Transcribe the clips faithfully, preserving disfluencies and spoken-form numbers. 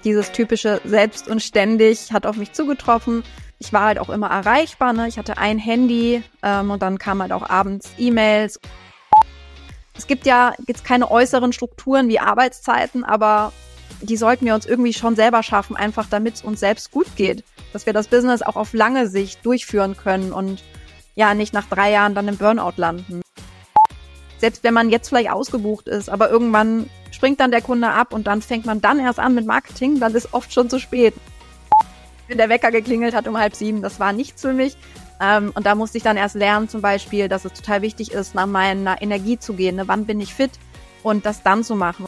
Dieses typische selbst und ständig hat auf mich zugetroffen. Ich war halt auch immer erreichbar, ne? Ich hatte ein Handy ähm, und dann kamen halt auch abends E-Mails. Es gibt ja jetzt keine äußeren Strukturen wie Arbeitszeiten, aber die sollten wir uns irgendwie schon selber schaffen, einfach damit es uns selbst gut geht. Dass wir das Business auch auf lange Sicht durchführen können und ja, nicht nach drei Jahren dann im Burnout landen. Selbst wenn man jetzt vielleicht ausgebucht ist, aber irgendwann springt dann der Kunde ab und dann fängt man dann erst an mit Marketing, dann ist oft schon zu spät. Wenn der Wecker geklingelt hat um halb sieben, das war nichts für mich. Ähm, und da musste ich dann erst lernen zum Beispiel, dass es total wichtig ist, nach meiner Energie zu gehen. Ne? Wann bin ich fit? Und das dann zu machen.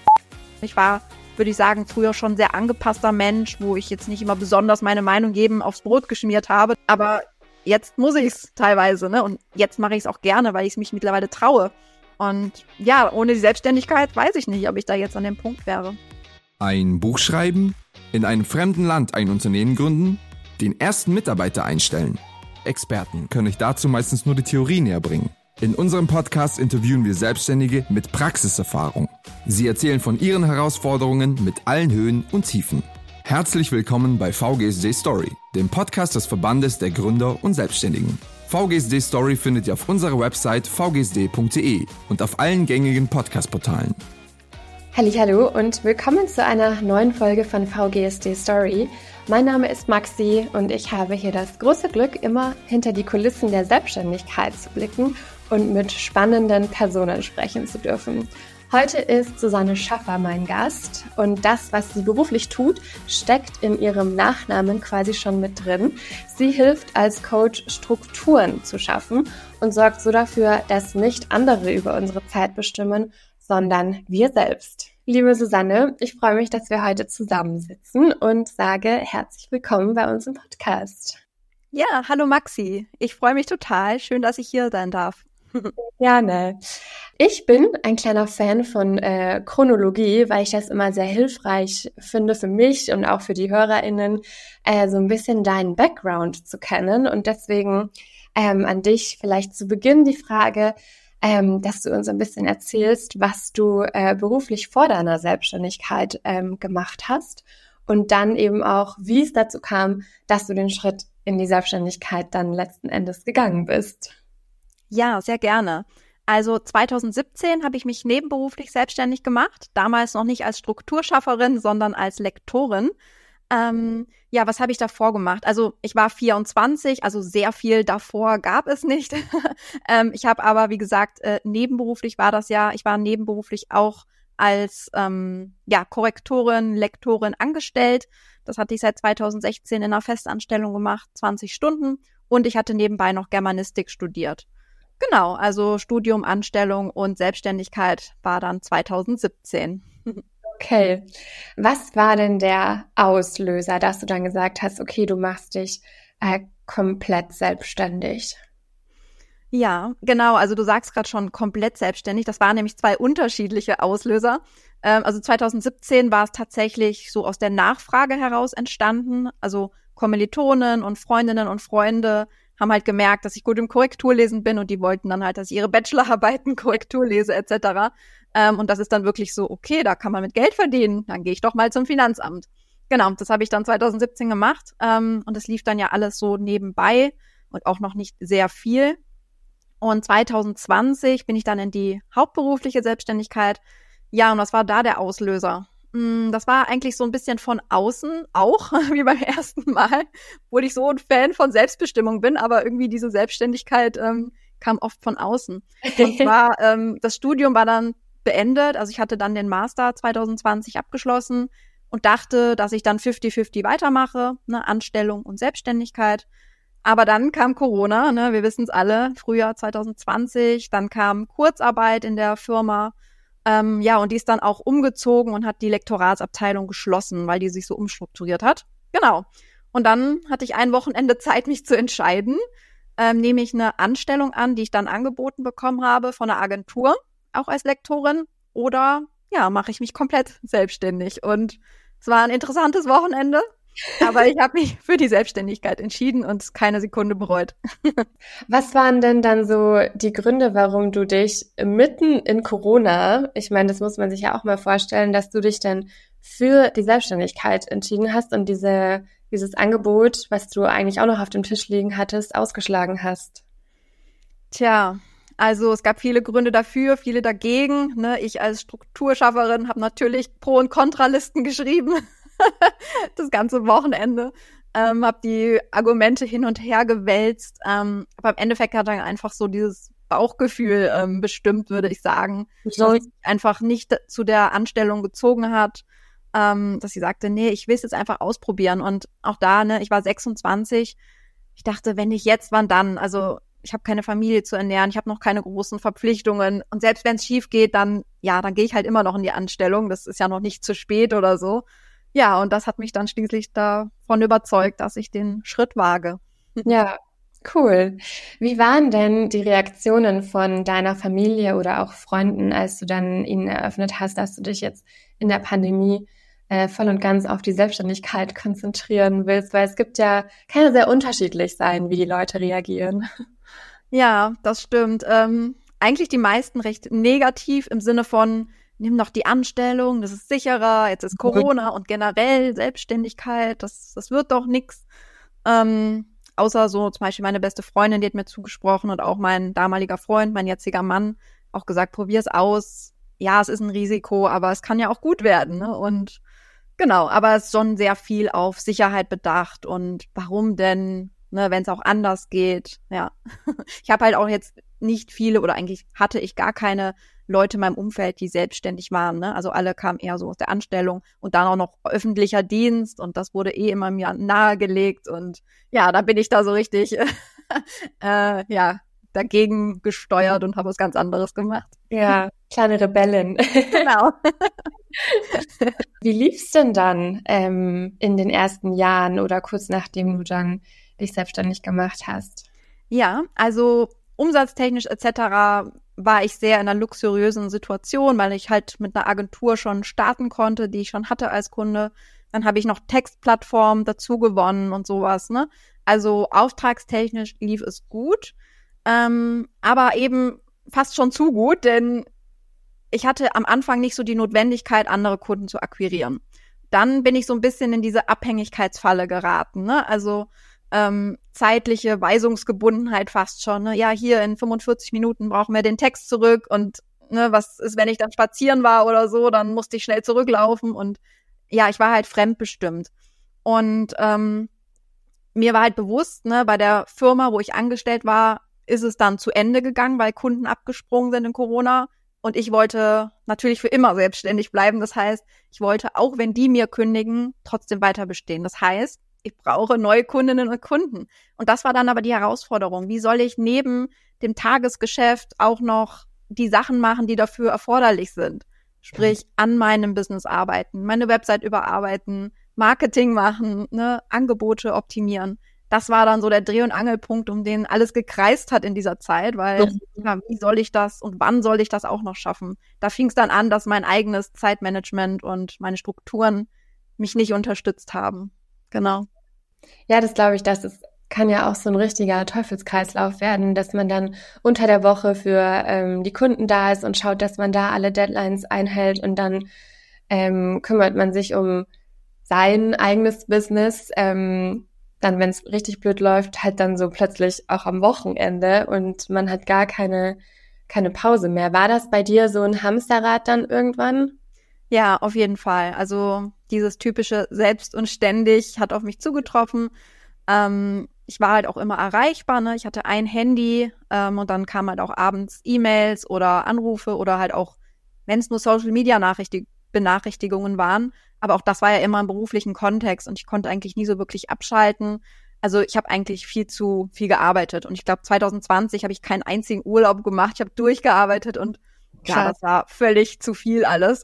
Ich war, würde ich sagen, früher schon ein sehr angepasster Mensch, wo ich jetzt nicht immer besonders meine Meinung geben aufs Brot geschmiert habe. Aber jetzt muss ich es teilweise, ne? Und jetzt mache ich es auch gerne, weil ich es mich mittlerweile traue. Und ja, ohne die Selbstständigkeit weiß ich nicht, ob ich da jetzt an dem Punkt wäre. Ein Buch schreiben, in einem fremden Land ein Unternehmen gründen, den ersten Mitarbeiter einstellen. Experten können euch dazu meistens nur die Theorie näher bringen. In unserem Podcast interviewen wir Selbstständige mit Praxiserfahrung. Sie erzählen von ihren Herausforderungen mit allen Höhen und Tiefen. Herzlich willkommen bei V G S D Story, dem Podcast des Verbandes der Gründer und Selbstständigen. V G S D Story findet ihr auf unserer Website v g s d punkt d e und auf allen gängigen Podcast-Portalen. Hallihallo und willkommen zu einer neuen Folge von V G S D Story. Mein Name ist Maxi und ich habe hier das große Glück, immer hinter die Kulissen der Selbstständigkeit zu blicken und mit spannenden Personen sprechen zu dürfen. Heute ist Susanne Schaffer mein Gast und das, was sie beruflich tut, steckt in ihrem Nachnamen quasi schon mit drin. Sie hilft als Coach, Strukturen zu schaffen und sorgt so dafür, dass nicht andere über unsere Zeit bestimmen, sondern wir selbst. Liebe Susanne, ich freue mich, dass wir heute zusammensitzen und sage herzlich willkommen bei uns im Podcast. Ja, hallo Maxi. Ich freue mich total. Schön, dass ich hier sein darf. Gerne. Ich bin ein kleiner Fan von äh, Chronologie, weil ich das immer sehr hilfreich finde für mich und auch für die HörerInnen, äh, so ein bisschen deinen Background zu kennen. Und deswegen ähm, an dich vielleicht zu Beginn die Frage, ähm, dass du uns ein bisschen erzählst, was du äh, beruflich vor deiner Selbstständigkeit ähm, gemacht hast und dann eben auch, wie es dazu kam, dass du den Schritt in die Selbstständigkeit dann letzten Endes gegangen bist. Ja, sehr gerne. Also zweitausendsiebzehn habe ich mich nebenberuflich selbstständig gemacht, damals noch nicht als Strukturschafferin, sondern als Lektorin. Ähm, ja, was habe ich davor gemacht? Also ich war vierundzwanzig, also sehr viel davor gab es nicht. ähm, ich habe aber, wie gesagt, äh, nebenberuflich war das ja, ich war nebenberuflich auch als ähm, ja Korrektorin, Lektorin angestellt. Das hatte ich seit zweitausendsechzehn in einer Festanstellung gemacht, zwanzig Stunden. Und ich hatte nebenbei noch Germanistik studiert. Genau, also Studium, Anstellung und Selbstständigkeit war dann zweitausendsiebzehn. Okay, was war denn der Auslöser, dass du dann gesagt hast, okay, du machst dich äh, komplett selbstständig? Ja, genau, also du sagst gerade schon komplett selbstständig. Das waren nämlich zwei unterschiedliche Auslöser. Ähm, also zweitausendsiebzehn war es tatsächlich so aus der Nachfrage heraus entstanden. Also Kommilitonen und Freundinnen und Freunde haben halt gemerkt, dass ich gut im Korrekturlesen bin und die wollten dann halt, dass ich ihre Bachelorarbeiten Korrektur lese et cetera. Ähm, und das ist dann wirklich so, okay, da kann man mit Geld verdienen, dann gehe ich doch mal zum Finanzamt. Genau, das habe ich dann zweitausendsiebzehn gemacht ähm, und es lief dann ja alles so nebenbei und auch noch nicht sehr viel. Und zweitausendzwanzig bin ich dann in die hauptberufliche Selbstständigkeit. Ja, und was war da der Auslöser? Das war eigentlich so ein bisschen von außen auch, wie beim ersten Mal, obwohl ich so ein Fan von Selbstbestimmung bin, aber irgendwie diese Selbstständigkeit ähm, kam oft von außen. Und zwar, ähm, das Studium war dann beendet, also ich hatte dann den Master zweitausendzwanzig abgeschlossen und dachte, dass ich dann fünfzig fünfzig weitermache, ne, Anstellung und Selbstständigkeit. Aber dann kam Corona, ne, wir wissen es alle, Frühjahr zweitausendzwanzig, dann kam Kurzarbeit in der Firma. Ähm, ja, und die ist dann auch umgezogen und hat die Lektoratsabteilung geschlossen, weil die sich so umstrukturiert hat. Genau. Und dann hatte ich ein Wochenende Zeit, mich zu entscheiden. Ähm, nehme ich eine Anstellung an, die ich dann angeboten bekommen habe von einer Agentur, auch als Lektorin, oder ja, mache ich mich komplett selbstständig. Und es war ein interessantes Wochenende, aber ich habe mich für die Selbstständigkeit entschieden und keine Sekunde bereut. Was waren denn dann so die Gründe, warum du dich mitten in Corona, ich meine, das muss man sich ja auch mal vorstellen, dass du dich dann für die Selbstständigkeit entschieden hast und diese, dieses Angebot, was du eigentlich auch noch auf dem Tisch liegen hattest, ausgeschlagen hast? Tja, also es gab viele Gründe dafür, viele dagegen. Ne? Ich als Strukturschafferin habe natürlich Pro- und Kontralisten geschrieben, das ganze Wochenende. Ähm, habe die Argumente hin und her gewälzt. Ähm, aber im Endeffekt hat dann einfach so dieses Bauchgefühl ähm, bestimmt, würde ich sagen, dass sie einfach nicht zu der Anstellung gezogen hat, ähm, dass sie sagte, nee, ich will es jetzt einfach ausprobieren. Und auch da, ne, ich war sechsundzwanzig, ich dachte, wenn nicht jetzt, wann dann? Also ich habe keine Familie zu ernähren, ich habe noch keine großen Verpflichtungen. Und selbst wenn es schief geht, dann, ja, dann gehe ich halt immer noch in die Anstellung. Das ist ja noch nicht zu spät oder so. Ja, und das hat mich dann schließlich davon überzeugt, dass ich den Schritt wage. Ja, cool. Wie waren denn die Reaktionen von deiner Familie oder auch Freunden, als du dann ihnen eröffnet hast, dass du dich jetzt in der Pandemie äh, voll und ganz auf die Selbstständigkeit konzentrieren willst? Weil es gibt ja, kann ja sehr unterschiedlich sein, wie die Leute reagieren. Ja, das stimmt. Ähm, eigentlich die meisten recht negativ im Sinne von, nimm doch die Anstellung, das ist sicherer, jetzt ist Corona und generell Selbstständigkeit, das, das wird doch nix. Ähm, außer so zum Beispiel meine beste Freundin, die hat mir zugesprochen und auch mein damaliger Freund, mein jetziger Mann, auch gesagt, probier's aus. Ja, es ist ein Risiko, aber es kann ja auch gut werden. Ne? Und genau, aber es ist schon sehr viel auf Sicherheit bedacht und warum denn, ne, wenn es auch anders geht. Ja, ich habe halt auch jetzt nicht viele oder eigentlich hatte ich gar keine Leute in meinem Umfeld, die selbstständig waren. Ne? Also alle kamen eher so aus der Anstellung und dann auch noch öffentlicher Dienst und das wurde eh immer mir nahegelegt und ja, da bin ich da so richtig äh, ja dagegen gesteuert und habe was ganz anderes gemacht. Ja, kleine Rebellin. Genau. Wie lief's denn dann ähm, in den ersten Jahren oder kurz nachdem du dann dich selbstständig gemacht hast? Ja, also umsatztechnisch et cetera war ich sehr in einer luxuriösen Situation, weil ich halt mit einer Agentur schon starten konnte, die ich schon hatte als Kunde. Dann habe ich noch Textplattformen dazu gewonnen und sowas, ne? Also auftragstechnisch lief es gut, ähm, aber eben fast schon zu gut, denn ich hatte am Anfang nicht so die Notwendigkeit, andere Kunden zu akquirieren. Dann bin ich so ein bisschen in diese Abhängigkeitsfalle geraten, ne? Also Ähm, zeitliche Weisungsgebundenheit fast schon. Ne? Ja, hier in fünfundvierzig Minuten brauchen wir den Text zurück und ne, was ist, wenn ich dann spazieren war oder so, dann musste ich schnell zurücklaufen und ja, ich war halt fremdbestimmt. Und ähm, mir war halt bewusst, ne, bei der Firma, wo ich angestellt war, ist es dann zu Ende gegangen, weil Kunden abgesprungen sind in Corona und ich wollte natürlich für immer selbstständig bleiben. Das heißt, ich wollte, auch wenn die mir kündigen, trotzdem weiter bestehen. Das heißt, ich brauche neue Kundinnen und Kunden. Und das war dann aber die Herausforderung. Wie soll ich neben dem Tagesgeschäft auch noch die Sachen machen, die dafür erforderlich sind? Sprich, an meinem Business arbeiten, meine Website überarbeiten, Marketing machen, ne, Angebote optimieren. Das war dann so der Dreh- und Angelpunkt, um den alles gekreist hat in dieser Zeit, weil ja, wie soll ich das und wann soll ich das auch noch schaffen? Da fing es dann an, dass mein eigenes Zeitmanagement und meine Strukturen mich nicht unterstützt haben. Genau. Ja, das glaube ich, das ist, kann ja auch so ein richtiger Teufelskreislauf werden, dass man dann unter der Woche für ähm, die Kunden da ist und schaut, dass man da alle Deadlines einhält und dann ähm, kümmert man sich um sein eigenes Business, ähm, dann, wenn es richtig blöd läuft, halt dann so plötzlich auch am Wochenende und man hat gar keine, keine Pause mehr. War das bei dir so ein Hamsterrad dann irgendwann? Ja, auf jeden Fall. Also dieses typische selbst und ständig hat auf mich zugetroffen. Ähm, ich war halt auch immer erreichbar, ne? Ich hatte ein Handy ähm, und dann kamen halt auch abends E-Mails oder Anrufe oder halt auch, wenn es nur Social-Media-Benachrichtigungen waren. Aber auch das war ja immer im beruflichen Kontext und ich konnte eigentlich nie so wirklich abschalten. Also ich habe eigentlich viel zu viel gearbeitet und ich glaube zwanzig zwanzig habe ich keinen einzigen Urlaub gemacht. Ich habe durchgearbeitet und ja, das war völlig zu viel alles.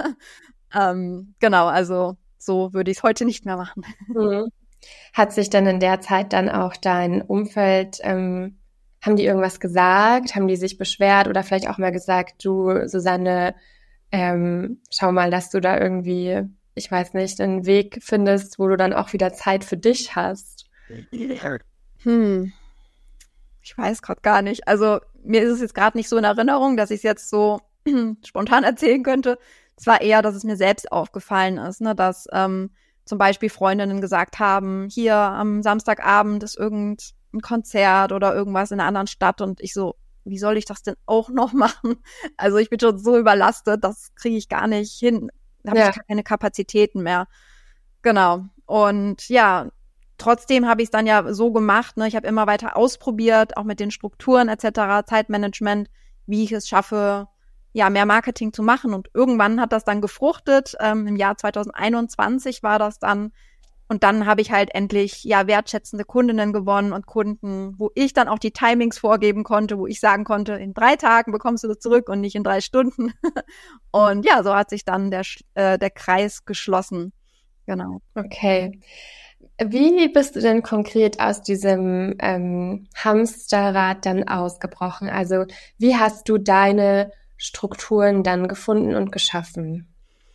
ähm, genau, also so würde ich es heute nicht mehr machen. Mhm. Hat sich dann in der Zeit dann auch dein Umfeld, ähm, haben die irgendwas gesagt? Haben die sich beschwert oder vielleicht auch mal gesagt, du, Susanne, ähm, schau mal, dass du da irgendwie, ich weiß nicht, einen Weg findest, wo du dann auch wieder Zeit für dich hast? Hm. Ich weiß gerade gar nicht. Also mir ist es jetzt gerade nicht so in Erinnerung, dass ich es jetzt so spontan erzählen könnte. Es war eher, dass es mir selbst aufgefallen ist, ne, dass ähm, zum Beispiel Freundinnen gesagt haben, hier am Samstagabend ist irgendein Konzert oder irgendwas in einer anderen Stadt und ich so, wie soll ich das denn auch noch machen? Also ich bin schon so überlastet, das kriege ich gar nicht hin. Da habe ja. ich keine Kapazitäten mehr. Genau. Und ja, trotzdem habe ich es dann ja so gemacht, ne? Ich habe immer weiter ausprobiert, auch mit den Strukturen et cetera, Zeitmanagement, wie ich es schaffe, ja, mehr Marketing zu machen. Und irgendwann hat das dann gefruchtet. Ähm, im Jahr zwanzig einundzwanzig war das dann. Und dann habe ich halt endlich ja wertschätzende Kundinnen gewonnen und Kunden, wo ich dann auch die Timings vorgeben konnte, wo ich sagen konnte, in drei Tagen bekommst du das zurück und nicht in drei Stunden. Und ja, so hat sich dann der äh, der Kreis geschlossen. Genau. Okay. Wie bist du denn konkret aus diesem ähm, Hamsterrad dann ausgebrochen? Also wie hast du deine Strukturen dann gefunden und geschaffen?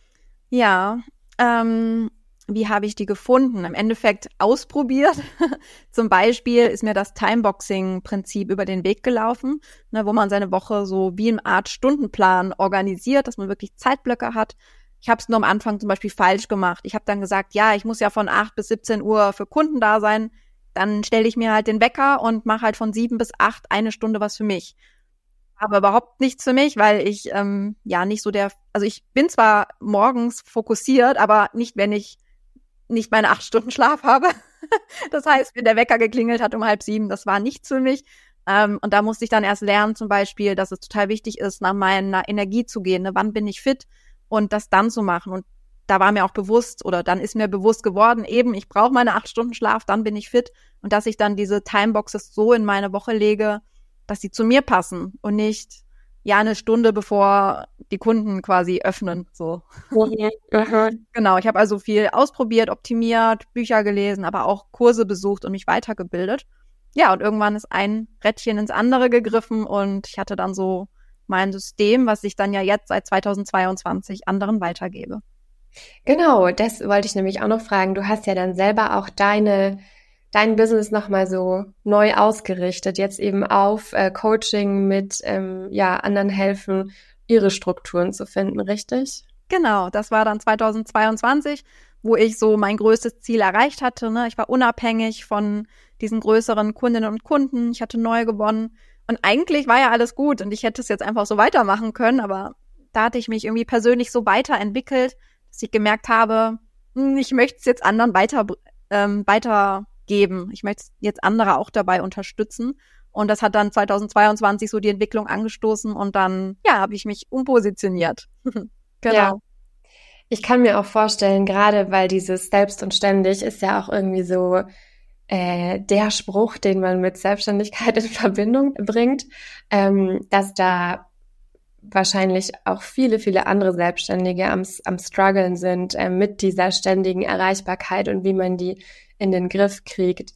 Ja, ähm, wie habe ich die gefunden? Im Endeffekt ausprobiert. Zum Beispiel ist mir das Timeboxing-Prinzip über den Weg gelaufen, ne, wo man seine Woche so wie eine Art Stundenplan organisiert, dass man wirklich Zeitblöcke hat. Ich habe es nur am Anfang zum Beispiel falsch gemacht. Ich habe dann gesagt, ja, ich muss ja von acht bis siebzehn Uhr für Kunden da sein. Dann stelle ich mir halt den Wecker und mache halt von sieben bis acht eine Stunde was für mich. Aber überhaupt nichts für mich, weil ich ähm, ja nicht so der, also ich bin zwar morgens fokussiert, aber nicht, wenn ich nicht meine acht Stunden Schlaf habe. Das heißt, wenn der Wecker geklingelt hat um halb sieben, das war nichts für mich. Ähm, und da musste ich dann erst lernen zum Beispiel, dass es total wichtig ist, nach meiner Energie zu gehen. Ne? Wann bin ich fit? Und das dann zu machen. Und da war mir auch bewusst, oder dann ist mir bewusst geworden, eben, ich brauche meine acht Stunden Schlaf, dann bin ich fit. Und dass ich dann diese Timeboxes so in meine Woche lege, dass sie zu mir passen und nicht ja eine Stunde bevor die Kunden quasi öffnen. So. Mhm. Genau, ich habe also viel ausprobiert, optimiert, Bücher gelesen, aber auch Kurse besucht und mich weitergebildet. Ja, und irgendwann ist ein Rädchen ins andere gegriffen und ich hatte dann so mein System, was ich dann ja jetzt seit zweitausendzweiundzwanzig anderen weitergebe. Genau, das wollte ich nämlich auch noch fragen. Du hast ja dann selber auch deine dein Business nochmal so neu ausgerichtet, jetzt eben auf äh, Coaching mit ähm, ja anderen helfen, ihre Strukturen zu finden, richtig? Genau, das war dann zweitausendzweiundzwanzig, wo ich so mein größtes Ziel erreicht hatte. Ne? Ich war unabhängig von diesen größeren Kundinnen und Kunden. Ich hatte neu gewonnen. Und eigentlich war ja alles gut und ich hätte es jetzt einfach so weitermachen können, aber da hatte ich mich irgendwie persönlich so weiterentwickelt, dass ich gemerkt habe, ich möchte es jetzt anderen weiter, ähm, weitergeben. Ich möchte jetzt andere auch dabei unterstützen. Und das hat dann zweitausendzweiundzwanzig so die Entwicklung angestoßen und dann, ja, habe ich mich umpositioniert. Genau. Ja. Ich kann mir auch vorstellen, gerade weil dieses Selbst und Ständig ist ja auch irgendwie so äh, der Spruch, den man mit Selbstständigkeit in Verbindung bringt, ähm, dass da wahrscheinlich auch viele, viele andere Selbstständige am, am struggeln sind äh, mit dieser ständigen Erreichbarkeit und wie man die in den Griff kriegt.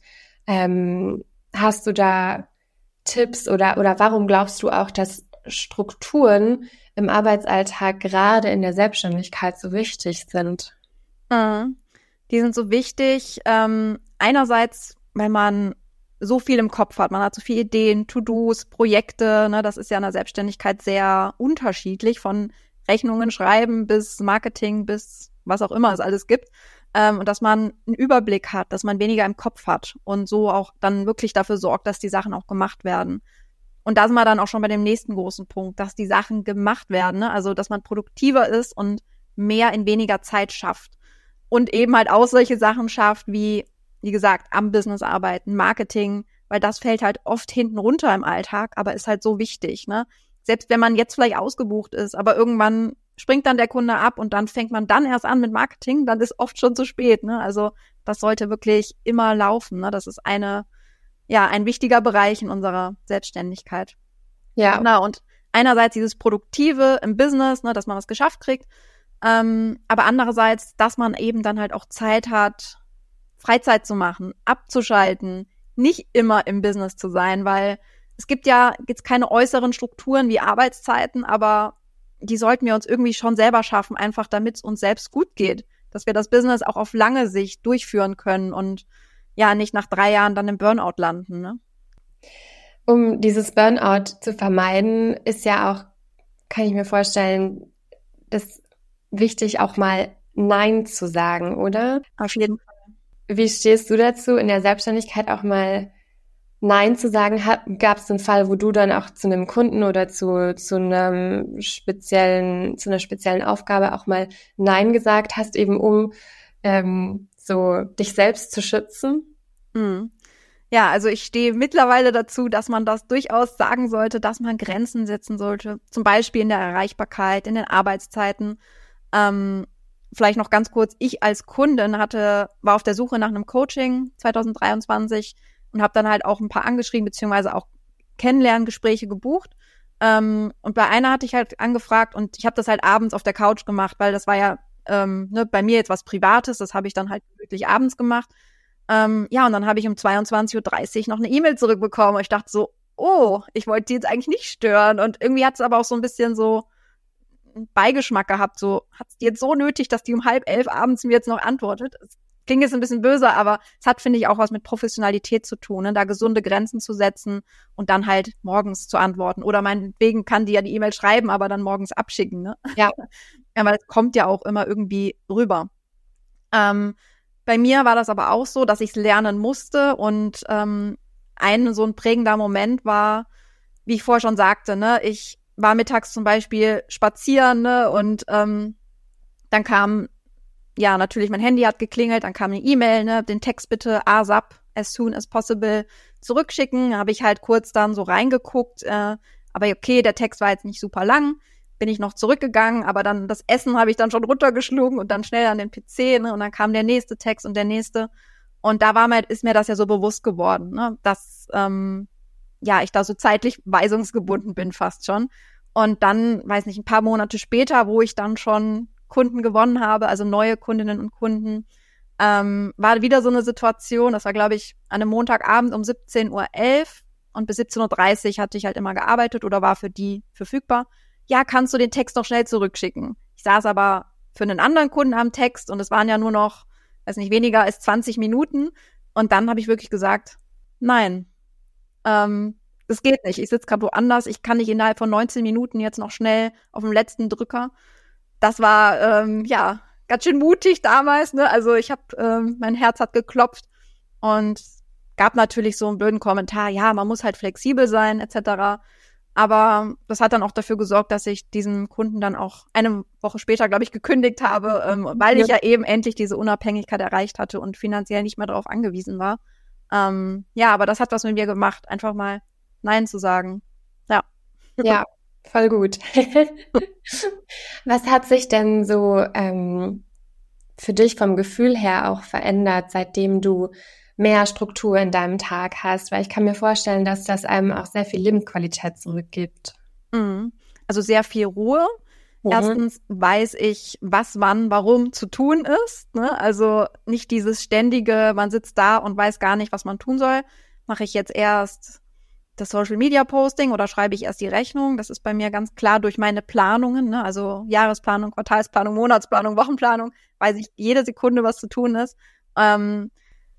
Ähm, hast du da Tipps oder, oder warum glaubst du auch, dass Strukturen im Arbeitsalltag gerade in der Selbstständigkeit so wichtig sind? Mhm. Die sind so wichtig. Ähm, einerseits, weil man so viel im Kopf hat. Man hat so viele Ideen, To-Dos, Projekte. Ne? Das ist ja in der Selbstständigkeit sehr unterschiedlich, von Rechnungen schreiben bis Marketing bis was auch immer es alles gibt. Ähm, und dass man einen Überblick hat, dass man weniger im Kopf hat und so auch dann wirklich dafür sorgt, dass die Sachen auch gemacht werden. Und da sind wir dann auch schon bei dem nächsten großen Punkt, dass die Sachen gemacht werden. Ne? Also, dass man produktiver ist und mehr in weniger Zeit schafft. Und eben halt auch solche Sachen schafft, wie, wie gesagt, am Business arbeiten, Marketing, weil das fällt halt oft hinten runter im Alltag, aber ist halt so wichtig, ne? Selbst wenn man jetzt vielleicht ausgebucht ist, aber irgendwann springt dann der Kunde ab und dann fängt man dann erst an mit Marketing, dann ist oft schon zu spät, ne? Also, das sollte wirklich immer laufen, ne? Das ist eine, ja, ein wichtiger Bereich in unserer Selbstständigkeit. Ja. Genau, und einerseits dieses Produktive im Business, ne, dass man was geschafft kriegt, Ähm, aber andererseits, dass man eben dann halt auch Zeit hat, Freizeit zu machen, abzuschalten, nicht immer im Business zu sein, weil es gibt ja jetzt keine äußeren Strukturen wie Arbeitszeiten, aber die sollten wir uns irgendwie schon selber schaffen, einfach damit es uns selbst gut geht, dass wir das Business auch auf lange Sicht durchführen können und ja, nicht nach drei Jahren dann im Burnout landen, ne? Um dieses Burnout zu vermeiden, ist ja auch, kann ich mir vorstellen, das wichtig, auch mal Nein zu sagen, oder? Auf jeden Fall. Wie stehst du dazu, in der Selbstständigkeit auch mal Nein zu sagen? Gab es einen Fall, wo du dann auch zu einem Kunden oder zu, zu einem speziellen, zu einer speziellen Aufgabe auch mal Nein gesagt hast, eben um ähm, so dich selbst zu schützen? Mhm. Ja, also ich stehe mittlerweile dazu, dass man das durchaus sagen sollte, dass man Grenzen setzen sollte. Zum Beispiel in der Erreichbarkeit, in den Arbeitszeiten. Ähm, vielleicht noch ganz kurz, ich als Kundin hatte, war auf der Suche nach einem Coaching zwanzig dreiundzwanzig und habe dann halt auch ein paar angeschrieben, beziehungsweise auch Kennenlerngespräche gebucht. Ähm, und bei einer hatte ich halt angefragt und ich habe das halt abends auf der Couch gemacht, weil das war ja ähm, ne, bei mir jetzt was Privates, das habe ich dann halt wirklich abends gemacht. Ähm, ja, und dann habe ich um zweiundzwanzig Uhr dreißig noch eine E-Mail zurückbekommen. Und ich dachte so, oh, ich wollte die jetzt eigentlich nicht stören. Und irgendwie hat es aber auch so ein bisschen so einen Beigeschmack gehabt. So, hat es die jetzt so nötig, dass die um halb elf abends mir jetzt noch antwortet? Es klingt jetzt ein bisschen böse, aber es hat, finde ich, auch was mit Professionalität zu tun, ne? Da gesunde Grenzen zu setzen und dann halt morgens zu antworten. Oder meinetwegen kann die ja die E-Mail schreiben, aber dann morgens abschicken, ne? Ja. Aber das kommt ja auch immer irgendwie rüber. Ähm, Bei mir war das aber auch so, dass ich es lernen musste und ähm, ein so ein prägender Moment war, wie ich vorher schon sagte, ne, ich war mittags zum Beispiel spazieren, ne, und ähm, dann kam, ja, natürlich mein Handy hat geklingelt, dann kam eine E-Mail, ne, den Text bitte ASAP, as soon as possible, zurückschicken, habe ich halt kurz dann so reingeguckt, äh, aber okay, der Text war jetzt nicht super lang, bin ich noch zurückgegangen, aber dann das Essen habe ich dann schon runtergeschlungen und dann schnell an den P C, ne, und dann kam der nächste Text und der nächste. Und da war mir, ist mir das ja so bewusst geworden, ne, dass ähm, ja ich da so zeitlich weisungsgebunden bin fast schon. Und dann, weiß nicht, ein paar Monate später, wo ich dann schon Kunden gewonnen habe, also neue Kundinnen und Kunden, ähm, war wieder so eine Situation, das war, glaube ich, an einem Montagabend um siebzehn Uhr elf und bis siebzehn Uhr dreißig hatte ich halt immer gearbeitet oder war für die verfügbar. Ja, kannst du den Text noch schnell zurückschicken? Ich saß aber für einen anderen Kunden am Text und es waren ja nur noch, weiß nicht, weniger als zwanzig Minuten. Und dann habe ich wirklich gesagt, nein, ähm, das geht nicht. Ich sitze gerade woanders. Ich kann nicht innerhalb von neunzehn Minuten jetzt noch schnell auf dem letzten Drücker. Das war, ähm, ja, ganz schön mutig damals, ne? Also ich habe, ähm, mein Herz hat geklopft und gab natürlich so einen blöden Kommentar, ja, man muss halt flexibel sein, et cetera. Aber das hat dann auch dafür gesorgt, dass ich diesen Kunden dann auch eine Woche später, glaube ich, gekündigt habe, ähm, weil ich ja eben endlich diese Unabhängigkeit erreicht hatte und finanziell nicht mehr darauf angewiesen war. Ähm, ja, aber das hat was mit mir gemacht, einfach mal Nein zu sagen. Ja. Ja, voll gut. Was hat sich denn so ähm, für dich vom Gefühl her auch verändert, seitdem du mehr Struktur in deinem Tag hast? Weil ich kann mir vorstellen, dass das einem auch sehr viel Lebensqualität zurückgibt. Mhm. Also sehr viel Ruhe. Mhm. Erstens weiß ich, was, wann, warum zu tun ist, ne? Also nicht dieses ständige, man sitzt da und weiß gar nicht, was man tun soll. Mache ich jetzt erst das Social-Media-Posting oder schreibe ich erst die Rechnung? Das ist bei mir ganz klar durch meine Planungen, ne? Also Jahresplanung, Quartalsplanung, Monatsplanung, Wochenplanung, weiß ich jede Sekunde, was zu tun ist. Ähm,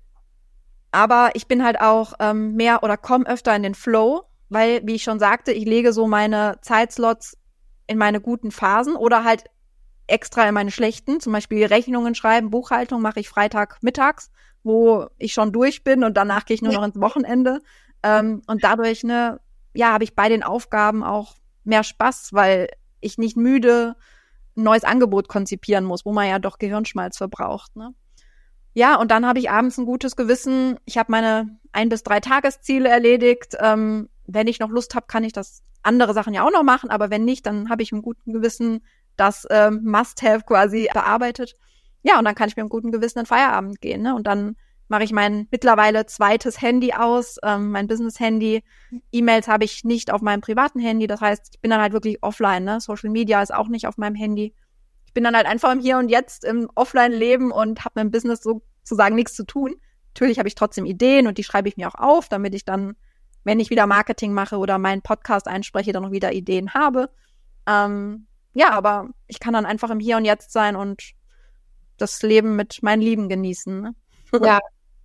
Aber ich bin halt auch ähm, mehr oder komme öfter in den Flow, weil, wie ich schon sagte, ich lege so meine Zeitslots in meine guten Phasen oder halt extra in meine schlechten. Zum Beispiel Rechnungen schreiben, Buchhaltung mache ich Freitag mittags, wo ich schon durch bin und danach gehe ich nur noch ins Wochenende. Ähm, und dadurch, ne, ja, habe ich bei den Aufgaben auch mehr Spaß, weil ich nicht müde ein neues Angebot konzipieren muss, wo man ja doch Gehirnschmalz verbraucht, ne? Ja, und dann habe ich abends ein gutes Gewissen. Ich habe meine ein- bis drei Tagesziele erledigt. Ähm, wenn ich noch Lust habe, kann ich das andere Sachen ja auch noch machen. Aber wenn nicht, dann habe ich im guten Gewissen das ähm, Must-Have quasi bearbeitet. Ja, und dann kann ich mit einem guten Gewissen in Feierabend gehen, ne? Und dann mache ich mein mittlerweile zweites Handy aus, ähm, mein Business-Handy. E-Mails habe ich nicht auf meinem privaten Handy. Das heißt, ich bin dann halt wirklich offline, ne? Social Media ist auch nicht auf meinem Handy. Ich bin dann halt einfach im Hier und Jetzt im Offline-Leben und habe mit dem Business sozusagen nichts zu tun. Natürlich habe ich trotzdem Ideen und die schreibe ich mir auch auf, damit ich dann, wenn ich wieder Marketing mache oder meinen Podcast einspreche, dann noch wieder Ideen habe. Ähm, ja, aber ich kann dann einfach im Hier und Jetzt sein und das Leben mit meinen Lieben genießen. Ne? Ja,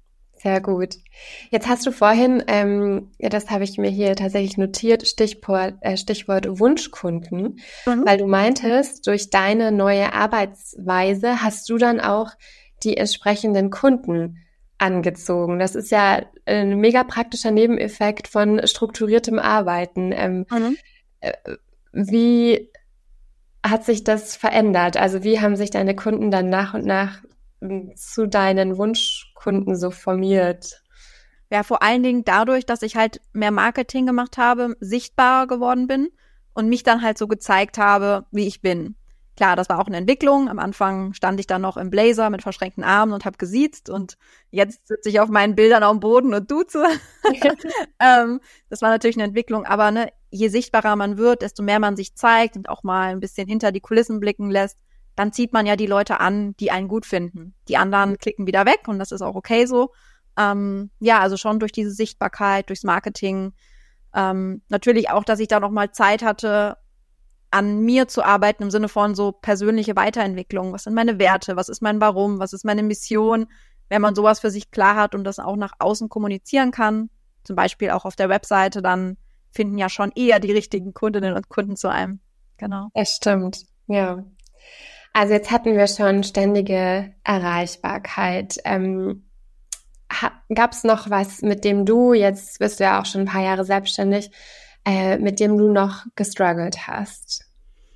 Sehr gut. Jetzt hast du vorhin, ähm, ja, das habe ich mir hier tatsächlich notiert, Stichwort, äh, Stichwort Wunschkunden, Mhm. weil du meintest, durch deine neue Arbeitsweise hast du dann auch die entsprechenden Kunden angezogen. Das ist ja ein mega praktischer Nebeneffekt von strukturiertem Arbeiten. Ähm, Mhm. äh, wie hat sich das verändert? Also wie haben sich deine Kunden dann nach und nach m, zu deinen Wunschkunden so formiert? Ja, vor allen Dingen dadurch, dass ich halt mehr Marketing gemacht habe, sichtbarer geworden bin und mich dann halt so gezeigt habe, wie ich bin. Klar, das war auch eine Entwicklung. Am Anfang stand ich dann noch im Blazer mit verschränkten Armen und habe gesiezt und jetzt sitze ich auf meinen Bildern auf dem Boden und duze. ähm, das war natürlich eine Entwicklung, aber ne, je sichtbarer man wird, desto mehr man sich zeigt und auch mal ein bisschen hinter die Kulissen blicken lässt, dann zieht man ja die Leute an, die einen gut finden. Die anderen klicken wieder weg und das ist auch okay so. Ähm, ja, also schon durch diese Sichtbarkeit, durchs Marketing. Ähm, natürlich auch, dass ich da noch mal Zeit hatte, an mir zu arbeiten im Sinne von so persönliche Weiterentwicklung. Was sind meine Werte? Was ist mein Warum? Was ist meine Mission? Wenn man sowas für sich klar hat und das auch nach außen kommunizieren kann, zum Beispiel auch auf der Webseite, dann finden ja schon eher die richtigen Kundinnen und Kunden zu einem. Genau. Das stimmt, ja. Also jetzt hatten wir schon ständige Erreichbarkeit. Ähm, Gab es noch was, mit dem du, jetzt bist du ja auch schon ein paar Jahre selbstständig, äh, mit dem du noch gestruggelt hast?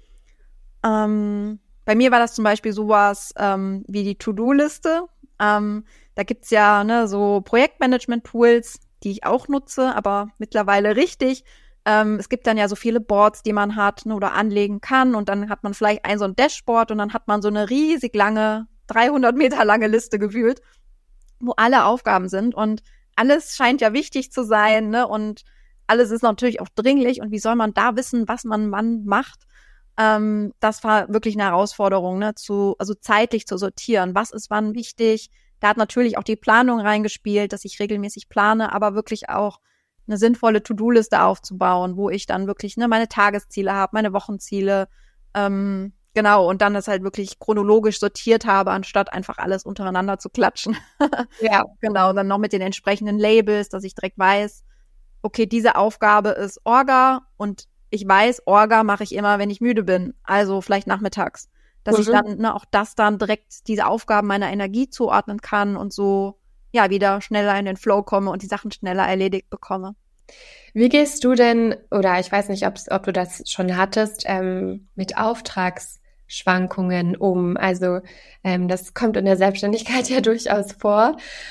Ähm, bei mir war das zum Beispiel sowas ähm, wie die To-Do-Liste. Ähm, da gibt's ja ne, so Projektmanagement-Tools, die ich auch nutze, aber mittlerweile richtig. Ähm, es gibt dann ja so viele Boards, die man hat ne, oder anlegen kann und dann hat man vielleicht ein so ein Dashboard und dann hat man so eine riesig lange, dreihundert Meter lange Liste gefühlt, wo alle Aufgaben sind und alles scheint ja wichtig zu sein, ne? Und alles ist natürlich auch dringlich und wie soll man da wissen, was man wann macht? Ähm, das war wirklich eine Herausforderung, ne? Zu, also zeitlich zu sortieren, was ist wann wichtig. Da hat natürlich auch die Planung reingespielt, dass ich regelmäßig plane, aber wirklich auch eine sinnvolle To-Do-Liste aufzubauen, wo ich dann wirklich ne meine Tagesziele habe, meine Wochenziele, ähm, genau, und dann das halt wirklich chronologisch sortiert habe, anstatt einfach alles untereinander zu klatschen. Ja. Genau, und dann noch mit den entsprechenden Labels, dass ich direkt weiß, okay, diese Aufgabe ist Orga und ich weiß, Orga mache ich immer, wenn ich müde bin, also vielleicht nachmittags. Dass Mhm. ich dann ne, auch das dann direkt diese Aufgaben meiner Energie zuordnen kann und so ja wieder schneller in den Flow komme und die Sachen schneller erledigt bekomme. Wie gehst du denn, oder ich weiß nicht, ob's, ob du das schon hattest, ähm, mit Auftragsschwankungen um? Also ähm, das kommt in der Selbstständigkeit ja durchaus vor.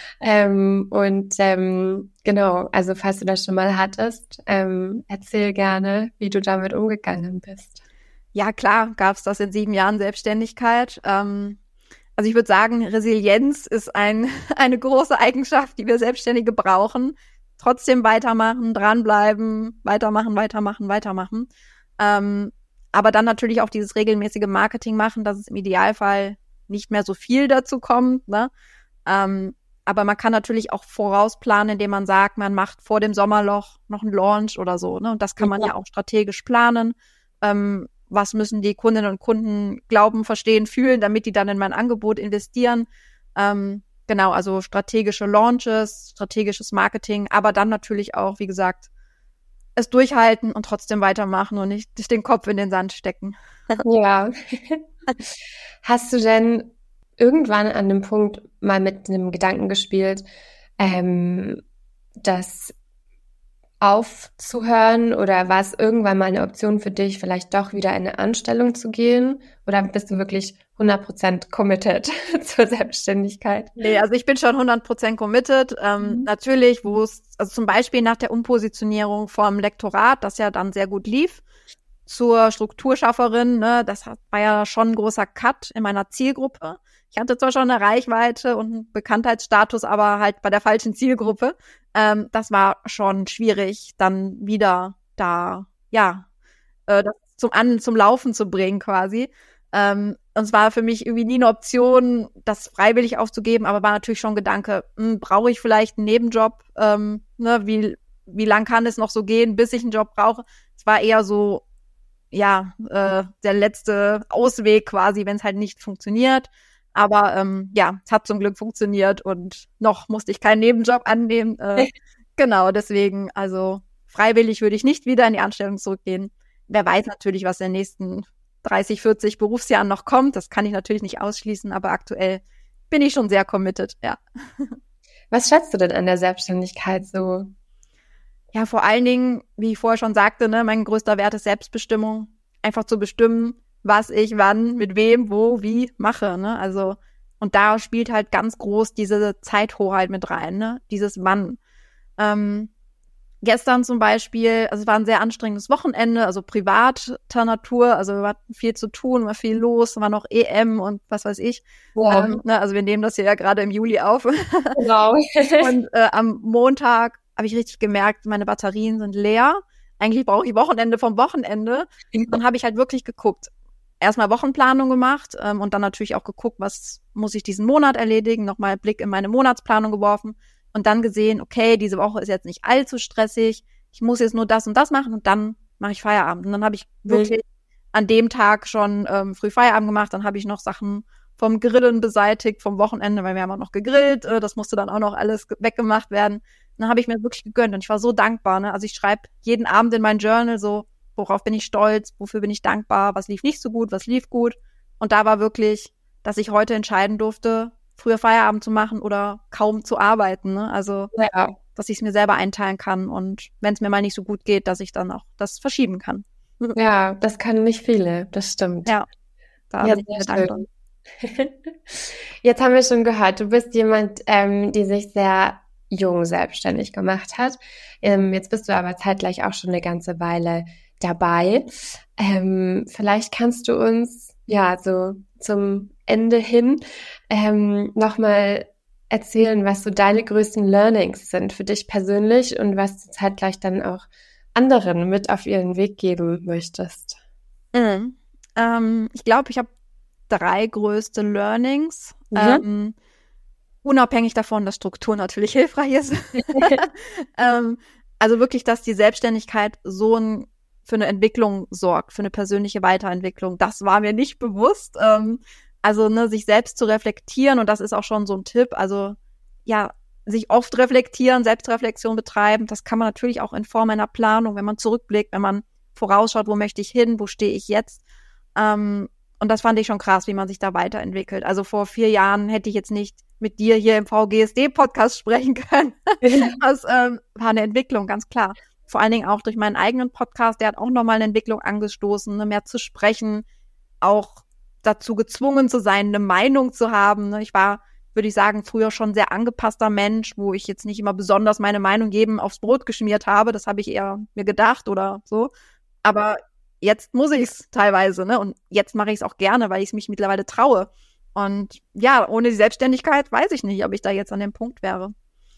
Ähm, und ähm, genau, also falls du das schon mal hattest, ähm, erzähl gerne, wie du damit umgegangen bist. Ja, klar, gab es das in sieben Jahren Selbstständigkeit. Ähm, also ich würde sagen, Resilienz ist ein, eine große Eigenschaft, die wir Selbstständige brauchen. Trotzdem weitermachen, dranbleiben, weitermachen, weitermachen, weitermachen. Ähm, aber dann natürlich auch dieses regelmäßige Marketing machen, dass es im Idealfall nicht mehr so viel dazu kommt. Ne? Ähm, aber man kann natürlich auch vorausplanen, indem man sagt, man macht vor dem Sommerloch noch einen Launch oder so. Ne? Und das kann man ja, ja auch strategisch planen. Ähm, was müssen die Kundinnen und Kunden glauben, verstehen, fühlen, damit die dann in mein Angebot investieren. Ähm, genau, also strategische Launches, strategisches Marketing, aber dann natürlich auch, wie gesagt, es durchhalten und trotzdem weitermachen und nicht den Kopf in den Sand stecken. Ja. Hast du denn irgendwann an dem Punkt mal mit einem Gedanken gespielt, ähm, das aufzuhören, oder war es irgendwann mal eine Option für dich, vielleicht doch wieder in eine Anstellung zu gehen, oder bist du wirklich hundert Prozent committed zur Selbstständigkeit? Nee, also ich bin schon hundert Prozent committed. Ähm, mhm. Natürlich, wo es, also zum Beispiel nach der Umpositionierung vom Lektorat, das ja dann sehr gut lief, zur Strukturschafferin, ne, das war ja schon ein großer Cut in meiner Zielgruppe. Ich hatte zwar schon eine Reichweite und einen Bekanntheitsstatus, aber halt bei der falschen Zielgruppe. Ähm, das war schon schwierig, dann wieder da, ja, äh, das zum An zum Laufen zu bringen quasi. Ähm, und es war für mich irgendwie nie eine Option, das freiwillig aufzugeben, aber war natürlich schon ein Gedanke, hm, brauche ich vielleicht einen Nebenjob? Ähm, ne, wie wie lang kann es noch so gehen, bis ich einen Job brauche? Es war eher so, ja, äh, der letzte Ausweg quasi, wenn es halt nicht funktioniert. Aber ähm, ja, es hat zum Glück funktioniert und noch musste ich keinen Nebenjob annehmen. Äh, genau, deswegen, also freiwillig würde ich nicht wieder in die Anstellung zurückgehen. Wer weiß natürlich, was in den nächsten dreißig, vierzig Berufsjahren noch kommt. Das kann ich natürlich nicht ausschließen, aber aktuell bin ich schon sehr committed, ja. Was schätzt du denn an der Selbstständigkeit so? Ja, vor allen Dingen, wie ich vorher schon sagte, ne, mein größter Wert ist Selbstbestimmung. Einfach zu bestimmen, was ich wann, mit wem, wo, wie mache, ne? Also, und da spielt halt ganz groß diese Zeithoheit mit rein, ne? Dieses Wann. Ähm, gestern zum Beispiel, also es war ein sehr anstrengendes Wochenende, also privater Natur, also war viel zu tun, war viel los, war noch E M und was weiß ich. Wow. Ähm, ne, also wir nehmen das hier ja gerade im Juli auf. Genau. Und äh, am Montag habe ich richtig gemerkt, meine Batterien sind leer. Eigentlich brauche ich Wochenende vom Wochenende. Dann habe ich halt wirklich geguckt. Erstmal Wochenplanung gemacht ähm, und dann natürlich auch geguckt, was muss ich diesen Monat erledigen. Nochmal Blick in meine Monatsplanung geworfen und dann gesehen, okay, diese Woche ist jetzt nicht allzu stressig. Ich muss jetzt nur das und das machen und dann mache ich Feierabend. Und dann habe ich wirklich an dem Tag schon ähm, früh Feierabend gemacht. Dann habe ich noch Sachen vom Grillen beseitigt, vom Wochenende, weil wir haben auch noch gegrillt. Äh, das musste dann auch noch alles weggemacht werden. Dann habe ich mir wirklich gegönnt und ich war so dankbar. Ne? Also ich schreibe jeden Abend in mein Journal so, worauf bin ich stolz, wofür bin ich dankbar, was lief nicht so gut, was lief gut. Und da war wirklich, dass ich heute entscheiden durfte, früher Feierabend zu machen oder kaum zu arbeiten. Ne? Also, ja. dass ich es mir selber einteilen kann und wenn es mir mal nicht so gut geht, dass ich dann auch das verschieben kann. Ja, das können nicht viele, das stimmt. Ja, da ja, bin ich mir dankbar. Jetzt haben wir schon gehört, du bist jemand, ähm, die sich sehr jung selbstständig gemacht hat. Ähm, jetzt bist du aber zeitgleich auch schon eine ganze Weile dabei. Ähm, vielleicht kannst du uns ja so zum Ende hin ähm, nochmal erzählen, was so deine größten Learnings sind für dich persönlich und was du zeitgleich dann auch anderen mit auf ihren Weg geben möchtest. Mhm. Ähm, ich glaube, ich habe drei größte Learnings. Mhm. Ähm, unabhängig davon, dass Struktur natürlich hilfreich ist. ähm, also wirklich, dass die Selbstständigkeit so ein, für eine Entwicklung sorgt, für eine persönliche Weiterentwicklung. Das war mir nicht bewusst. Ähm, also ne, sich selbst zu reflektieren und das ist auch schon so ein Tipp. Also ja, sich oft reflektieren, Selbstreflexion betreiben. Das kann man natürlich auch in Form einer Planung, wenn man zurückblickt, wenn man vorausschaut, wo möchte ich hin, wo stehe ich jetzt. Ähm, und das fand ich schon krass, wie man sich da weiterentwickelt. Also vor vier Jahren hätte ich jetzt nicht mit dir hier im V G S D-Podcast sprechen können. Das ähm, war eine Entwicklung, ganz klar. Vor allen Dingen auch durch meinen eigenen Podcast, der hat auch nochmal eine Entwicklung angestoßen, ne, mehr zu sprechen, auch dazu gezwungen zu sein, eine Meinung zu haben. Ne. Ich war, würde ich sagen, früher schon sehr angepasster Mensch, wo ich jetzt nicht immer besonders meine Meinung jedem aufs Brot geschmiert habe. Das habe ich eher mir gedacht oder so. Aber jetzt muss ich es teilweise, ne? Und jetzt mache ich es auch gerne, weil ich es mich mittlerweile traue. Und ja, ohne die Selbstständigkeit weiß ich nicht, ob ich da jetzt an dem Punkt wäre.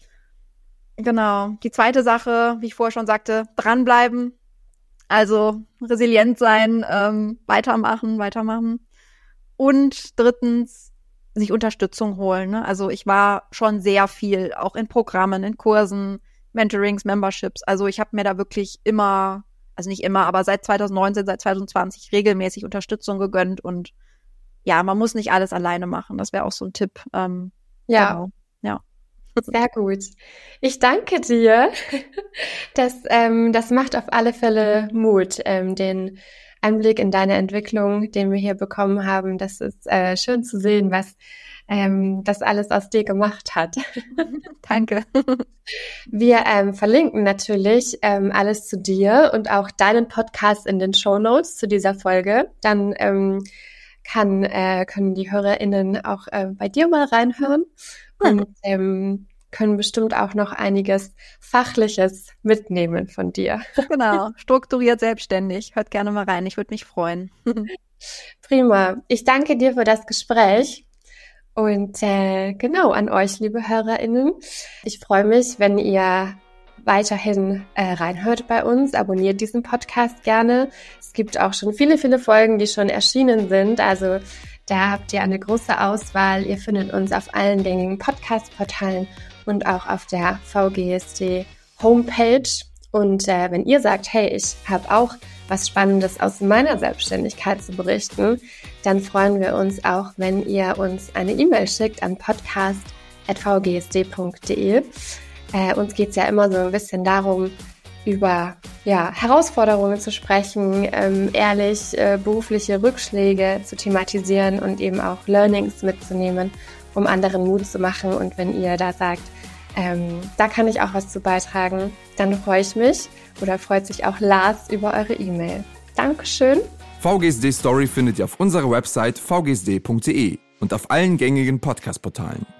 Genau. Die zweite Sache, wie ich vorher schon sagte, dranbleiben. Also resilient sein, ähm, weitermachen, weitermachen. Und drittens, sich Unterstützung holen. Ne? Also ich war schon sehr viel, auch in Programmen, in Kursen, Mentorings, Memberships. Also ich habe mir da wirklich immer, also nicht immer, aber seit zwanzig neunzehn, seit zwanzig zwanzig regelmäßig Unterstützung gegönnt und ja, man muss nicht alles alleine machen. Das wäre auch so ein Tipp. Ähm, ja. Genau. Ja. Sehr gut. Ich danke dir. Das, ähm, das macht auf alle Fälle Mut, ähm, den Einblick in deine Entwicklung, den wir hier bekommen haben. Das ist äh, schön zu sehen, was ähm, das alles aus dir gemacht hat. Danke. Wir ähm, verlinken natürlich ähm, alles zu dir und auch deinen Podcast in den Shownotes zu dieser Folge. Dann ähm, kann, äh, können die HörerInnen auch äh, bei dir mal reinhören und ähm, können bestimmt auch noch einiges Fachliches mitnehmen von dir. Genau, strukturiert selbstständig. Hört gerne mal rein, ich würde mich freuen. Prima. Ich danke dir für das Gespräch und äh, genau an euch, liebe HörerInnen. Ich freue mich, wenn ihr weiterhin äh, reinhört bei uns, abonniert diesen Podcast gerne. Es gibt auch schon viele, viele Folgen, die schon erschienen sind, also da habt ihr eine große Auswahl. Ihr findet uns auf allen gängigen Podcast-Portalen und auch auf der V G S D Homepage. Und äh, wenn ihr sagt, hey, ich habe auch was Spannendes aus meiner Selbstständigkeit zu berichten, dann freuen wir uns auch, wenn ihr uns eine E-Mail schickt an podcast at v g s d punkt d e. Äh, uns geht es ja immer so ein bisschen darum, über ja, Herausforderungen zu sprechen, ähm, ehrlich äh, berufliche Rückschläge zu thematisieren und eben auch Learnings mitzunehmen, um anderen Mut zu machen. Und wenn ihr da sagt, ähm, da kann ich auch was zu beitragen, dann freue ich mich oder freut sich auch Lars über eure E-Mail. Dankeschön. V G S D Story findet ihr auf unserer Website v g s d punkt d e und auf allen gängigen Podcast-Portalen.